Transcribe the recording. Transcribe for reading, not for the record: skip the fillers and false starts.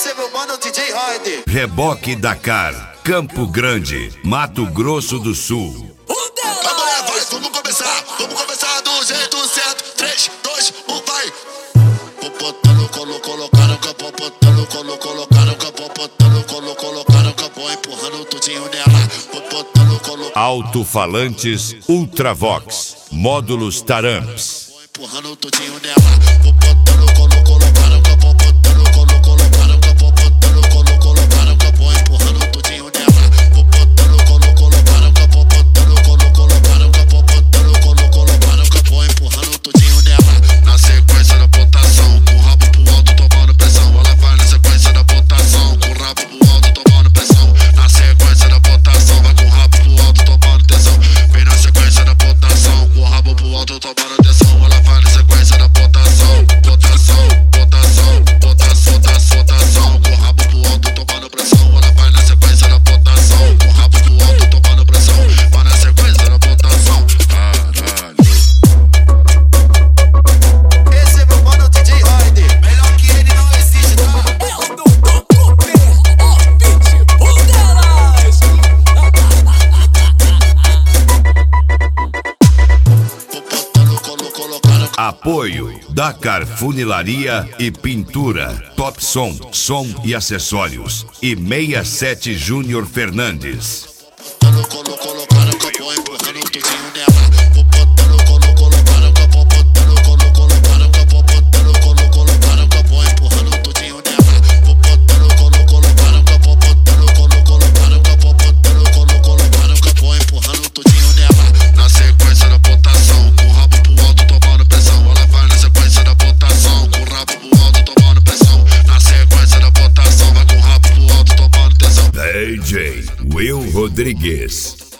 Esse é meu mano DJ Hyde. Reboque Dakar, Campo Grande, Mato Grosso do Sul. Agora vai, vamos começar do jeito certo. 3, 2, 1, vai. Botando, colocar no campo, botando, colocar no campo, botando, colocar no campo, empurrando tudinho nela. Botando, Alto-falantes Ultravox, módulos Taramps. empurrando tudinho nela. Botando, colocar no campo, botando, colocar no campo, botando, colocar no campo, empurrando tudinho nela. Botando, colocar no campo, botando, colocar no campo, botando, colocar no campo, empurrando tudinho nela. Na sequência da botação, com o rabo pro alto tomando pressão. Ela vai na sequência da botação, com o rabo pro alto tomando pressão. Na sequência da botação, vai com o rabo pro alto tomando tensão. Vem na sequência da botação, com o rabo pro alto tomando tensão. Ela vai na sequência da botação, botação, botação, botação, botação, com o rabo pro alto tomando pressão. Ela vai na sequência da botação, com o rabo pro alto tomando pressão. Vai na sequência da botação. Caralho. Esse é meu mano DJ Hyde. Melhor que ele não existe, tá? Apoio Dakar Funilaria e Pintura, Top Som, som e acessórios e 67 Júnior Fernandes. Colocar no campo, empurrando tudinho nela. Botando, colocar no campo, botando, colocar no campo, botando, colocar no campo, empurrando tudinho nela. Botando, colocar no campo, botando, colocar no campo, botando, colocar no campo, empurrando tudinho nela. Na sequência da botação, com o rabo pro alto tomando pressão. Ela vai na sequência da botação, com o rabo pro alto tomando pressão. Na sequência da botação, vai com o rabo pro alto tomando tensão. DJ Will Rodrigues.